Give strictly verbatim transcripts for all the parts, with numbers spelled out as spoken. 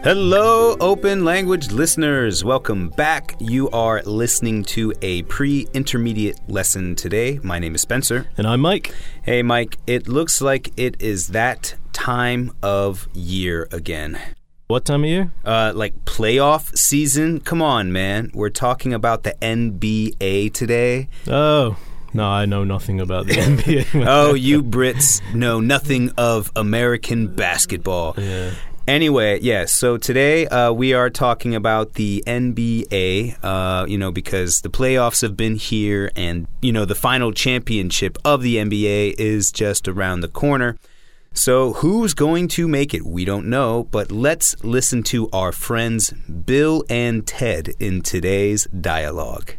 Hello, open language listeners. Welcome back. You are listening to a pre-intermediate lesson today. My name is Spencer. And I'm Mike. Hey, Mike. It looks like it is that time of year again. What time of year? Uh, like playoff season. Come on, man. We're talking about the N B A today. Oh, no, I know nothing about the N B A. Oh, you Brits know nothing of American basketball. Yeah. Anyway, yeah, so today uh, we are talking about the N B A, uh, you know, because the playoffs have been here and, you know, the final championship of the N B A is just around the corner. So who's going to make it? We don't know, but let's listen to our friends Bill and Ted in today's dialogue.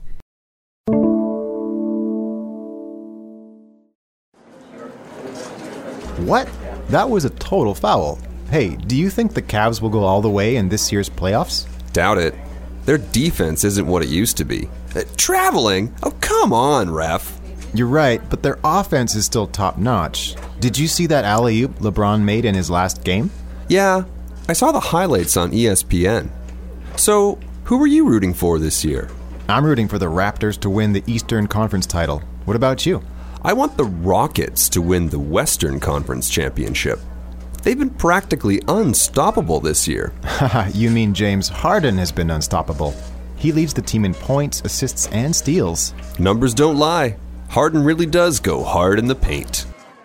What? That was a total foul. Hey, do you think the Cavs will go all the way in this year's playoffs? Doubt it. Their defense isn't what it used to be. Uh, traveling? Oh, come on, ref. You're right, but their offense is still top-notch. Did you see that alley-oop LeBron made in his last game? Yeah, I saw the highlights on E S P N. So, who are you rooting for this year? I'm rooting for the Raptors to win the Eastern Conference title. What about you? I want the Rockets to win the Western Conference championship. They've been practically unstoppable this year. You mean James Harden has been unstoppable. He leads the team in points, assists, and steals. Numbers don't lie. Harden really does go hard in the paint.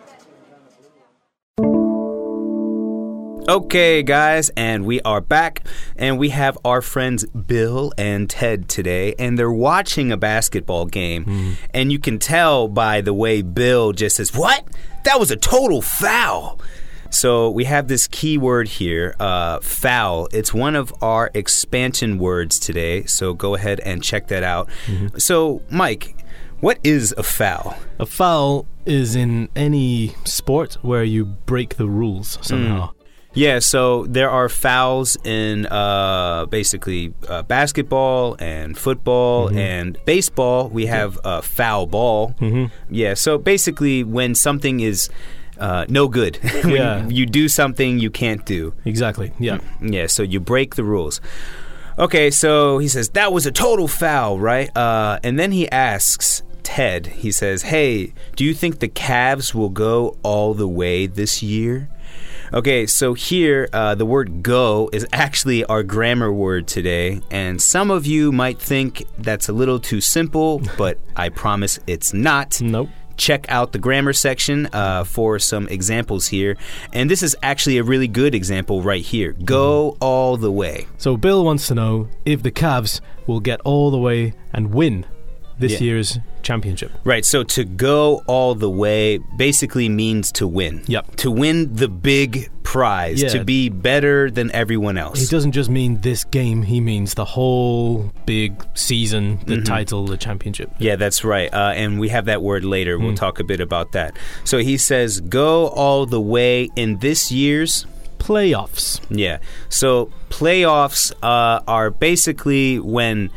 Okay, guys, and we are back, and we have our friends Bill and Ted today, and they're watching a basketball game, mm. and you can tell by the way Bill just says, "What? That was a total foul." So we have this key word here, uh, foul. It's one of our expansion words today, so go ahead and check that out. Mm-hmm. So, Mike, what is a foul? A foul is in any sport where you break the rules somehow. Mm. Yeah, so there are fouls in uh, basically uh, basketball and football mm-hmm. and baseball. We have uh, foul ball. Mm-hmm. Yeah, so basically when something is uh, no good, when yeah. you do something you can't do. Exactly, yeah. Yeah, so you break the rules. Okay, so he says, that was a total foul, right? Uh, and then he asks Ted, he says, hey, do you think the Cavs will go all the way this year? Okay, so here, uh, the word go is actually our grammar word today, and some of you might think that's a little too simple, but I promise it's not. Nope. Check out the grammar section uh, for some examples here, and this is actually a really good example right here. Go mm. all the way. So Bill wants to know if the Cavs will get all the way and win this yeah. year's championship. Right, so to go all the way basically means to win. Yep. To win the big prize, yeah. to be better than everyone else. He doesn't just mean this game, he means the whole big season, the mm-hmm. title, the championship. Yeah, that's right. Uh, and we have that word later. We'll mm. talk a bit about that. So he says, go all the way in this year's playoffs. Yeah. So playoffs uh, are basically when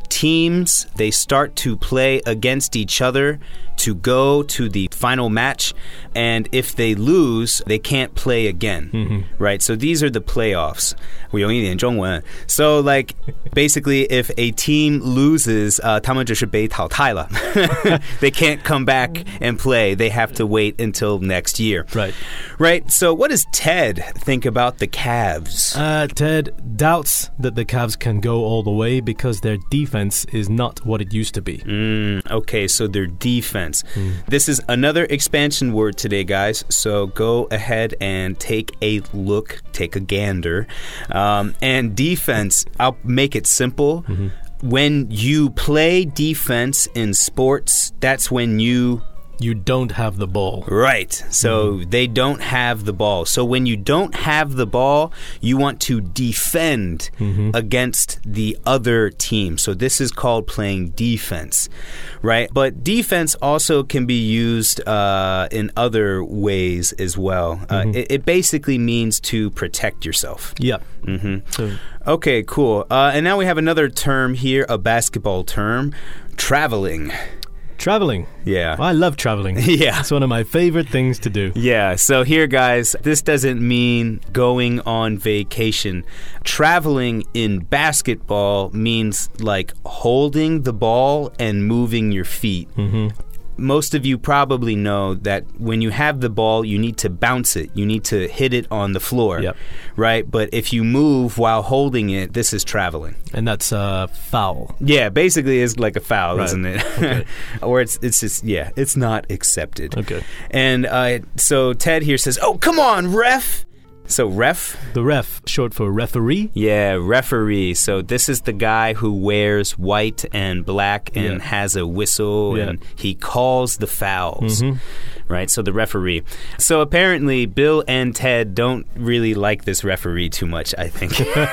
teams, they start to play against each other to go to the final match, and if they lose, they can't play again, mm-hmm. right? So these are the playoffs. 我用一点中文. So like basically if a team loses, uh, 他们就是被淘汰了. They can't come back and play. They have to wait until next year. Right. Right. So what does Ted think about the Cavs? Uh, Ted doubts that the Cavs can go all the way because their defense is not what it used to be. Mm, okay, so their defense. Mm. This is another expansion word today, guys. So go ahead and take a look, take a gander. Um, and defense, I'll make it simple. Mm-hmm. When you play defense in sports, that's when you... You don't have the ball. Right. So mm-hmm. they don't have the ball. So when you don't have the ball, you want to defend mm-hmm. against the other team. So this is called playing defense, right? But defense also can be used uh, in other ways as well. Mm-hmm. Uh, it, it basically means to protect yourself. Yep. Mm-hmm. So. Okay, cool. Uh, and now we have another term here, a basketball term, traveling. Traveling. Yeah. I love traveling. Yeah. It's one of my favorite things to do. Yeah, so here, guys, this doesn't mean going on vacation. Traveling in basketball means like holding the ball and moving your feet. Mm-hmm. Most of you probably know that when you have the ball, you need to bounce it. You need to hit it on the floor, Yep. right? But if you move while holding it, this is traveling. And that's uh, foul. Yeah, basically it's like a foul, Right. isn't it? Okay. Or it's it's just, yeah, it's not accepted. Okay. And uh, so Ted here says, oh, come on, ref. So ref? The ref, short for referee. Yeah, referee. So this is the guy who wears white and black and Yeah. has a whistle Yeah. and he calls the fouls. Mhm. Right, so the referee. So apparently Bill and Ted don't really like this referee too much, I think.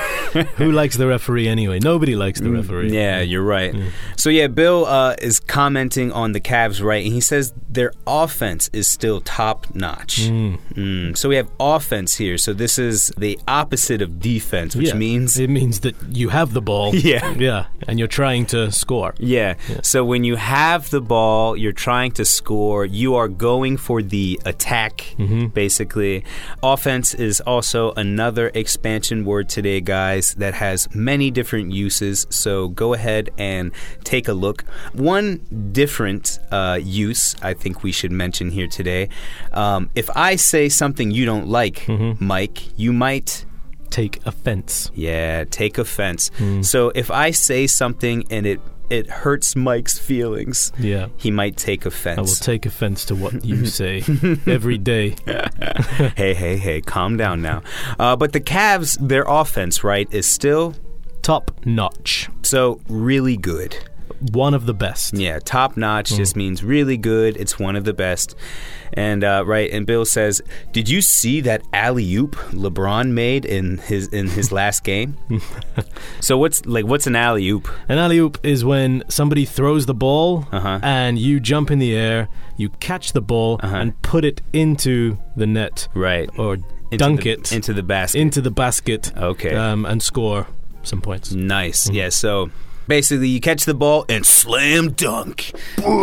Who likes the referee anyway? Nobody likes the referee. Yeah, you're right. So yeah, Bill uh, is commenting on the Cavs, right? And he says their offense is still top notch. Mm. Mm. So we have offense here. So this is the opposite of defense, which Yeah. means It means that you have the ball. Yeah. Yeah. And you're trying to score. Yeah. Yeah. So when you have the ball, you're trying to score, you are going for the attack, Mm-hmm. basically. Offense is also another expansion word today, guys, that has many different uses. So go ahead and take a look. One different uh, use I think we should mention here today. Um, if I say something you don't like, Mm-hmm. Mike, you might... Take offense. Yeah, take offense. Mm. So if I say something and it it hurts Mike's feelings, Yeah. he might take offense. I will take offense to what you say every day. hey, hey, hey, calm down now. Uh, but the Cavs, their offense, right, is still Top notch. so really good. One of the best. Yeah, top notch Mm. just means really good. It's one of the best. And uh, right, and Bill says, "Did you see that alley-oop LeBron made in his in his last game?" So what's like what's an alley-oop? An alley-oop is when somebody throws the ball Uh-huh. and you jump in the air, you catch the ball Uh-huh. and put it into the net Right. or Into dunk the, it into the basket. into the basket Okay. um, and score some points. Nice. Yeah, so basically you catch the ball and slam dunk.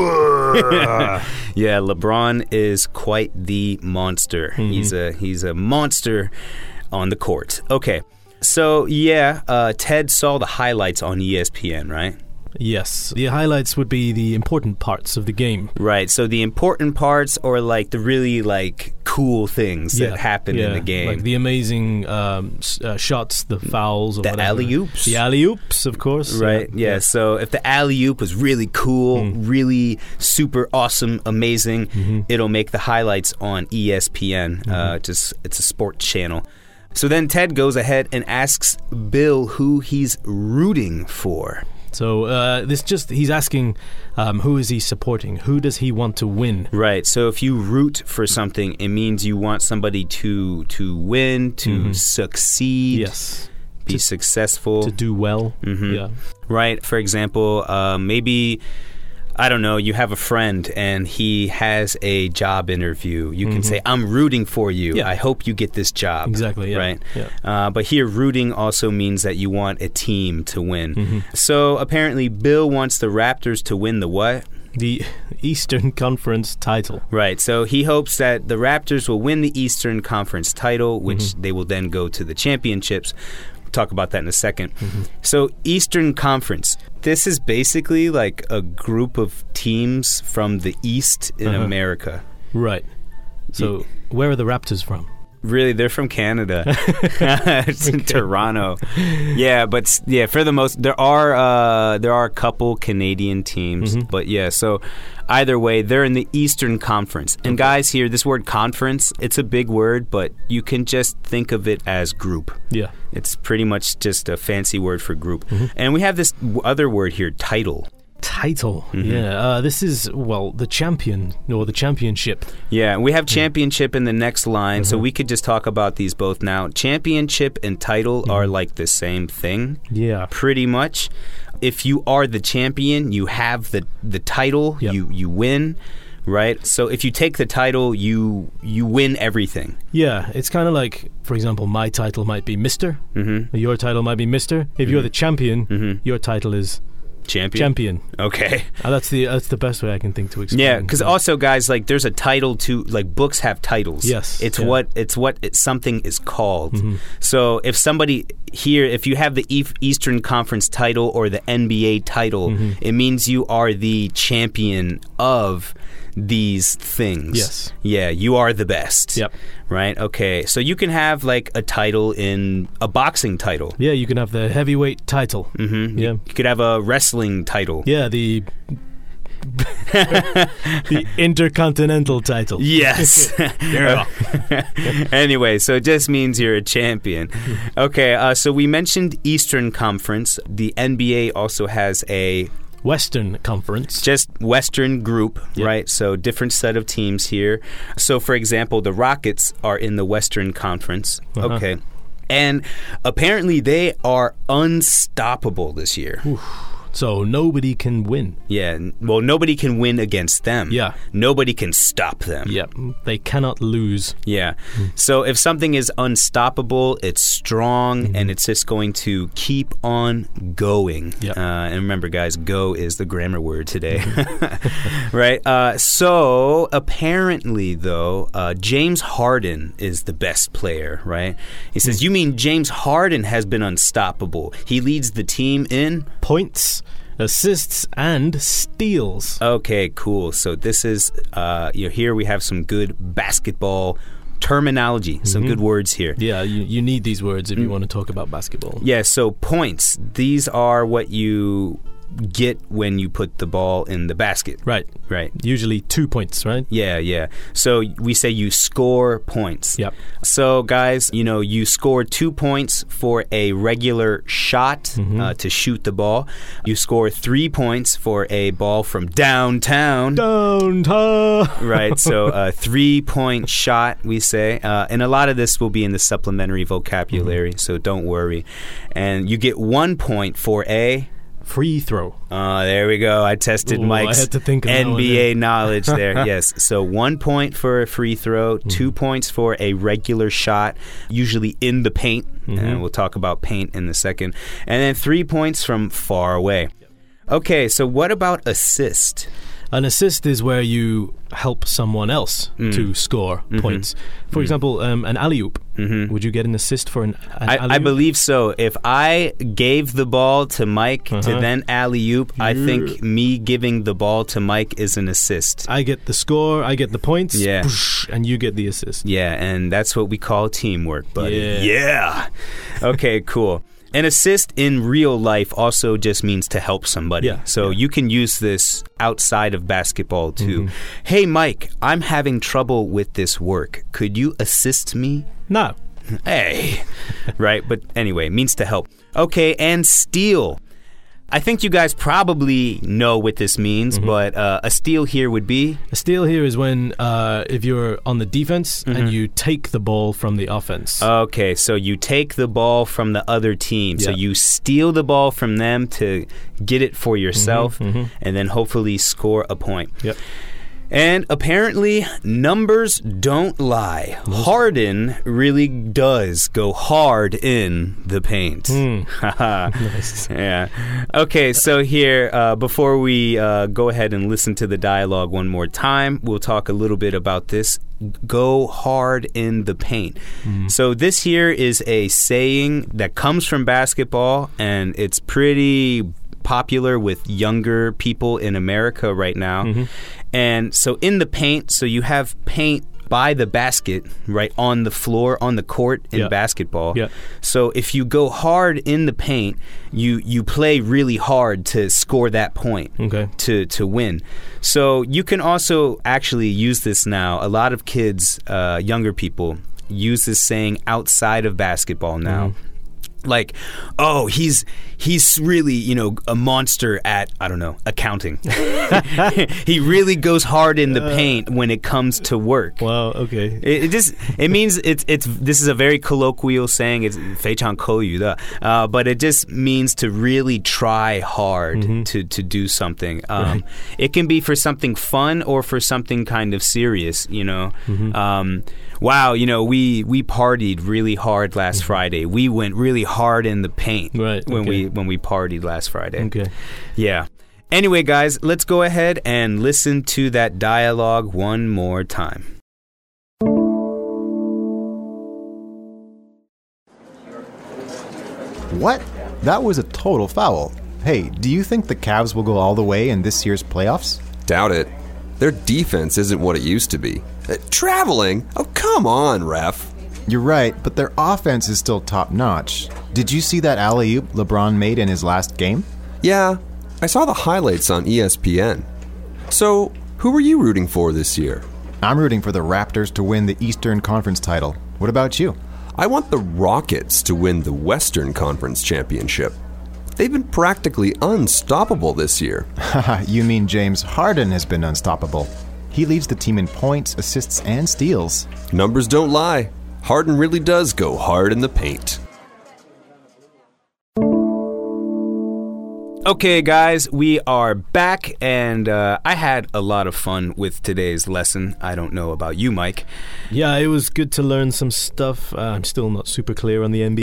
Yeah, LeBron is quite the monster. He's a he's a monster on the court. Okay. So, yeah, uh, Ted saw the highlights on E S P N, right? Yes. The highlights would be the important parts of the game. Right. So the important parts are like the really like cool things Yeah, that happen yeah, in the game. Like the amazing um, s- uh, shots, the fouls, or The whatever. alley-oops. The alley-oops, of course. Right. Yeah. So if the alley-oop was really cool, Mm. really super awesome, amazing, Mm-hmm. it'll make the highlights on E S P N. Uh, just it's a sports channel. So then Ted goes ahead and asks Bill who he's rooting for. So uh, this just he's asking um, who is he supporting? Who does he want to win? Right. So if you root for something, it means you want somebody to to win, to Mhm. succeed, Yes. be successful. To do well. Mhm. Yeah. Right. For example, uh, maybe, I don't know, you have a friend and he has a job interview. You can Mhm. say, I'm rooting for you. Yeah. I hope you get this job. Exactly. Yeah. Right. Yeah. Uh, but here, rooting also means that you want a team to win. Mhm. So apparently, Bill wants the Raptors to win the what? The Eastern Conference title. Right. So he hopes that the Raptors will win the Eastern Conference title, which Mm-hmm. they will then go to the championships. We'll talk about that in a second. Mm-hmm. So Eastern Conference. This is basically like a group of teams from the East in Uh-huh. America. Right. So where are the Raptors from? Really, they're from Canada. It's in Toronto. Yeah, but s- yeah, for the most, there are uh, there are a couple Canadian teams, Mhm. but yeah. So either way, they're in the Eastern Conference. And guys, here, this word conference, it's a big word, but you can just think of it as group. Yeah. It's pretty much just a fancy word for group. Mm-hmm. And we have this w- other word here, title. Title. Mm-hmm. Yeah. Uh, this is, well, the champion or the championship. Yeah, we have championship in the next line, so Mhm. we could just talk about these both now. Championship and title are like the same thing. Yeah. Pretty much. If you are the champion, you have the the title, Yep. you you win, right? So if you take the title, you you win everything. Yeah. It's kind of like, for example, my title might be Mister Mm-hmm. Your title might be Mister If you're the champion, Mhm. your title is Champion? Champion. Okay. Uh, that's the that's the best way I can think to explain. Yeah, because also, guys, like there's a title to like books have titles. Yes, it's yeah. what it's what it, something is called. Mm-hmm. So if somebody here, if you have the e- Eastern Conference title or the N B A title, mm-hmm. it means you are the champion of these things. Yes. Yeah, you are the best. Yep. Right? Okay. So you can have like a title in a boxing title. Yeah, you can have the heavyweight title. Mm-hmm. Yeah. You could have a wrestling title. Yeah, the the Intercontinental title. Yes. Yeah. Anyway, so it just means you're a champion. Okay, uh, so we mentioned Eastern Conference. The N B A also has a Western Conference. just Western group, Yep. right? So different set of teams here. So, for example, the Rockets are in the Western Conference. Uh-huh. Okay. And apparently they are unstoppable this year. So nobody can win. Yeah. n- Well, nobody can win against them. Yeah. Nobody can stop them. Yep. They cannot lose. Yeah. So if something is unstoppable, it's strong, and it's just going to keep on going. Yep. Uh, and remember, guys, go is the grammar word today. Right? Uh, so apparently, though, uh, James Harden is the best player, right? He says, you mean James Harden has been unstoppable? He leads the team in... Points, assists, and steals. Okay, cool. So this is, uh, you know, here we have some good basketball terminology, some good words here. Yeah, you, you need these words if you want to talk about basketball. Yeah, so points, these are what you get when you put the ball in the basket. Right. Right. Usually two points, right? Yeah, yeah. So we say you score points. Yep. So, guys, you know, you score two points for a regular shot Mm-hmm. uh, to shoot the ball. You score three points for a ball from downtown. Downtown. Right, so a three-point shot, we say. Uh, and a lot of this will be in the supplementary vocabulary, so don't worry. And you get one point for a... Free throw. Uh, there we go. I tested Ooh, I Mike's had to think of that N one B A there. knowledge there. Yes. So one point for a free throw, two points for a regular shot, usually in the paint. And we'll talk about paint in a second. And then three points from far away. Okay, so what about assist? An assist is where you help someone else to score points. For example, um, an alley-oop. Mm-hmm. Would you get an assist for an, an I, alley-oop? I believe so. If I gave the ball to Mike to Uh-huh. then alley-oop, I Yeah. think me giving the ball to Mike is an assist. I get the score, I get the points, Yeah. poosh, and you get the assist. Yeah, and that's what we call teamwork, buddy. Yeah. Yeah. Okay, cool. An assist in real life also just means to help somebody. Yeah, So yeah. you can use this outside of basketball too. Hey, Mike, I'm having trouble with this work. Could you assist me? No. Hey. Right, but anyway, means to help. Okay, and steal. I think you guys probably know what this means, but uh, a steal here would be... A steal here is when uh, if you're on the defense and you take the ball from the offense. Okay, so you take the ball from the other team. So Yeah. you steal the ball from them to get it for yourself and then hopefully score a point. Yep. And apparently, numbers don't lie. Harden really does go hard in the paint. Nice. Yeah. Okay, so here, uh, before we uh, go ahead and listen to the dialogue one more time, we'll talk a little bit about this. Go hard in the paint. So this here is a saying that comes from basketball, and it's pretty popular with younger people in America right now. And so in the paint, so you have paint by the basket, right, on the floor, on the court in Yeah. basketball. Yeah. So if you go hard in the paint, you you play really hard to score that point. Okay. To, to win. So you can also actually use this now. A lot of kids, uh, younger people, use this saying outside of basketball now. Like, oh, he's he's really, you know, a monster at, I don't know, accounting. He really goes hard in the paint when it comes to work. Wow, okay. It, it just it means it's it's this is a very colloquial saying. It's 非常口语的, uh, but it just means to really try hard to to do something. Um, Right. It can be for something fun or for something kind of serious. You know, um, wow, you know, we we partied really hard last Friday. We went really hard in the paint Right, when okay. we when we partied last Friday. Okay. Yeah. Anyway, guys, let's go ahead and listen to that dialogue one more time. What? That was a total foul. Hey, do you think the Cavs will go all the way in this year's playoffs? Doubt it. Their defense isn't what it used to be. Uh, traveling? Oh, come on, ref. You're right, but their offense is still top-notch. Did you see that alley-oop LeBron made in his last game? Yeah, I saw the highlights on E S P N. So, who are you rooting for this year? I'm rooting for the Raptors to win the Eastern Conference title. What about you? I want the Rockets to win the Western Conference Championship. They've been practically unstoppable this year. Haha, you mean James Harden has been unstoppable. He leads the team in points, assists, and steals. Numbers don't lie. Harden really does go hard in the paint. Okay, guys, we are back, and uh, I had a lot of fun with today's lesson. I don't know about you, Mike. Yeah, it was good to learn some stuff. Uh, I'm still not super clear on the N B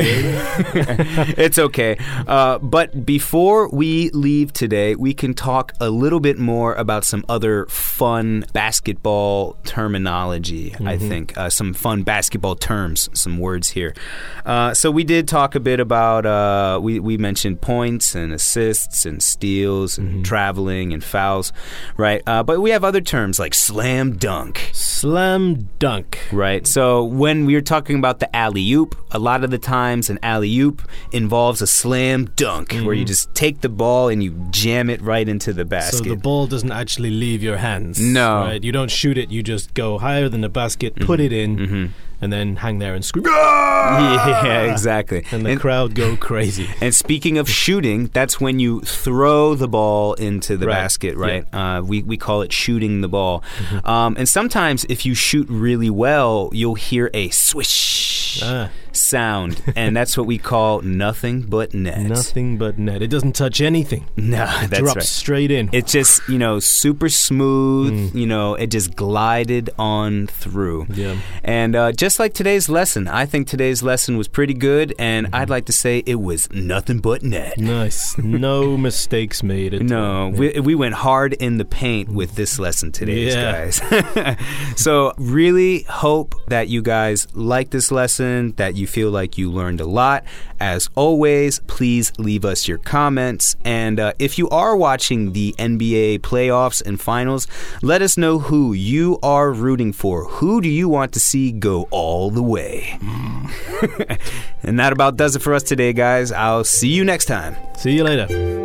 A. It's okay. Uh, but before we leave today, we can talk a little bit more about some other fun basketball terminology, mm-hmm. I think. Uh, some fun basketball terms, some words here. Uh, so we did talk a bit about, uh, we, we mentioned points and assists and steals and mm-hmm. traveling and fouls, right? Uh, but we have other terms like slam dunk. Slam dunk. Right. So when we're talking about the alley-oop, a lot of the times an alley-oop involves a slam dunk mm-hmm. where you just take the ball and you jam it right into the basket. So the ball doesn't actually leave your hands. No. Right? You don't shoot it. You just go higher than the basket, mm-hmm. put it in, mm-hmm. and then hang there and scream. Yeah, exactly. And the and, crowd go crazy. And speaking of shooting, that's when you throw the ball into the right. basket, right? Yeah. Uh, we, we call it shooting the ball. Mm-hmm. Um, and sometimes if you shoot really well, you'll hear a swish ah. sound. And that's what we call nothing but net. Nothing but net. It doesn't touch anything. No, it that's drops right. straight in. It's just, you know, super smooth. Mm. You know, it just glided on through. Yeah. And uh, just like today's lesson, I think today's lesson was pretty good, and mm-hmm. I'd like to say it was nothing but net. Nice. No mistakes made. At no, yeah. we, we went hard in the paint with this lesson today, yeah. guys. So really hope that you guys like this lesson, that you feel like you learned a lot. As always, please leave us your comments. And uh, if you are watching the N B A playoffs and finals, let us know who you are rooting for. Who do you want to see go all the way? And that about does it for us today, guys. I'll see you next time. See you later.